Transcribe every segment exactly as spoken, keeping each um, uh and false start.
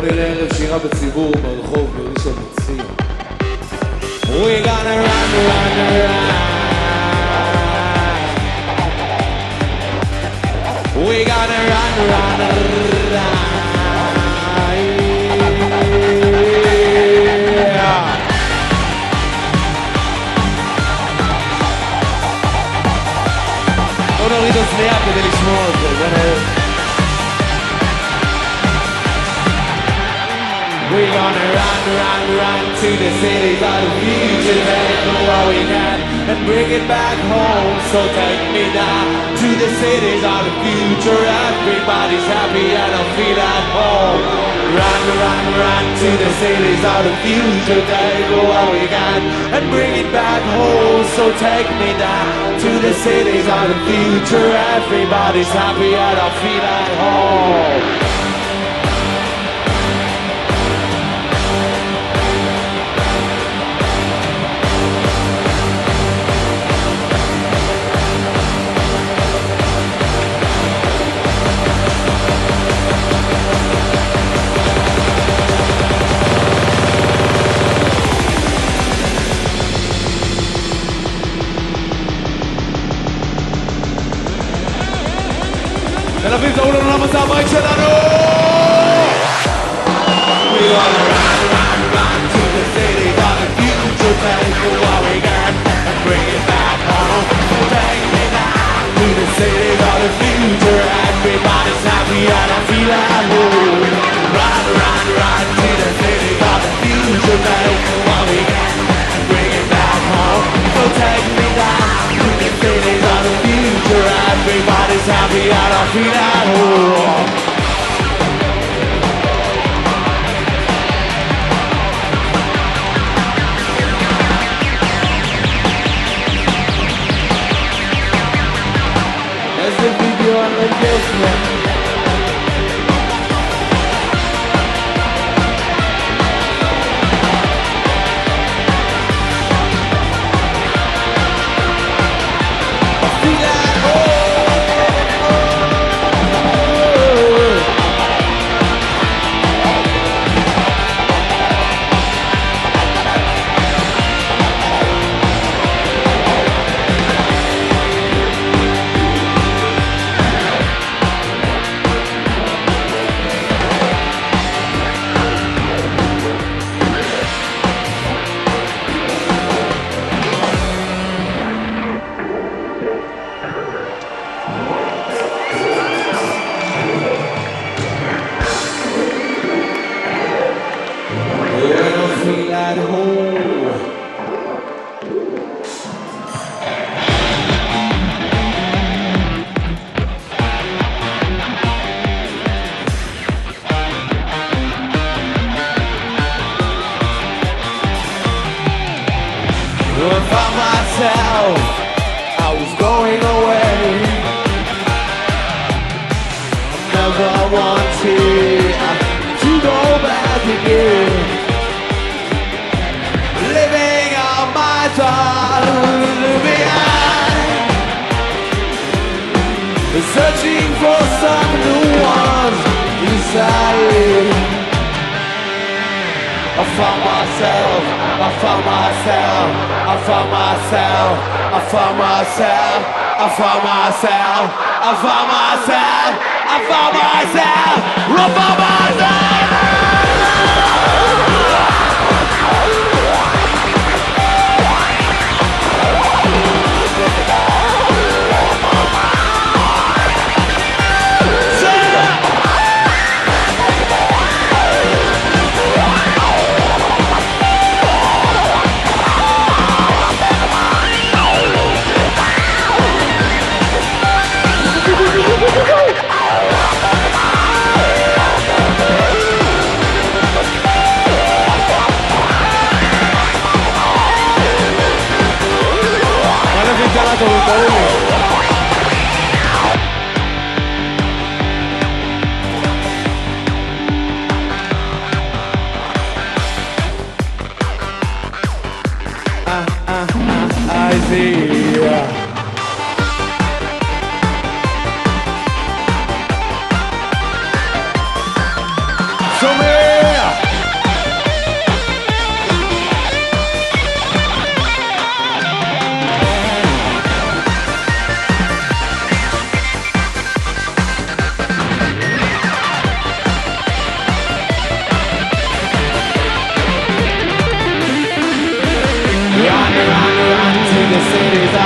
נראה ערב שירה בציבור ברחוב בראשון לציון. We're gonna run, run, run. We're gonna run, run, run. בואו נוריד אוזניה כדי לשמוע את זה, זה נהר. We're gonna run, run, run to the cities of the future, take what we can and bring it back home. So take me down to the cities of the future. Everybody's happy and I feel at home. Run, run, run to the cities of the future, take what we can and bring it back home. So take me down to the cities of the future. Everybody's happy and I feel at home. תל אביב, תראו לנו למה זה הבית שלנו! We wanna run, run, run to the cities of the future, take what we can and bring it back home. Take me down to the cities of the future, everybody's happy and I feel at home. Run, run, run to the cities of the future, take what we can and bring it back home. So take me down to the cities of the future, everybody's happy and I feel at home. There's the video on the basement. Searching for some new ones inside. I found myself, I found myself, I found myself, I found myself, I found myself, I found myself, I found myself, I found myself. So many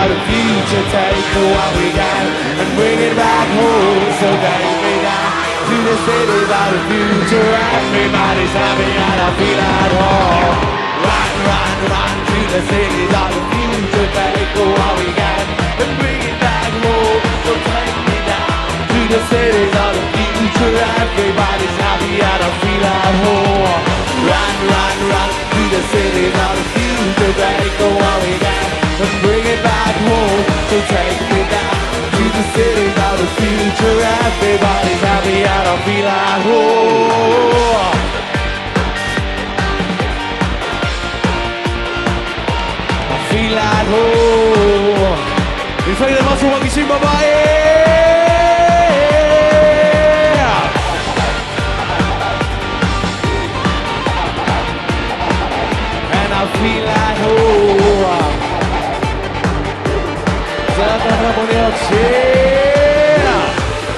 of the future. Take what we got and bring it back home. So take me down to the cities of the future. Everybody's happy and I feel at home. Run, run, run to the cities of the future. Take what we got and bring it back home. So take me down to the cities of the future. Everybody's happy and I feel at home. Run, run, run to the cities of the future. Take what we got and bring it back home. So take me down to the cities of the future. Everybody's happy and I feel at home. I feel at home. Il fai del vostro buonissimo, bye bye.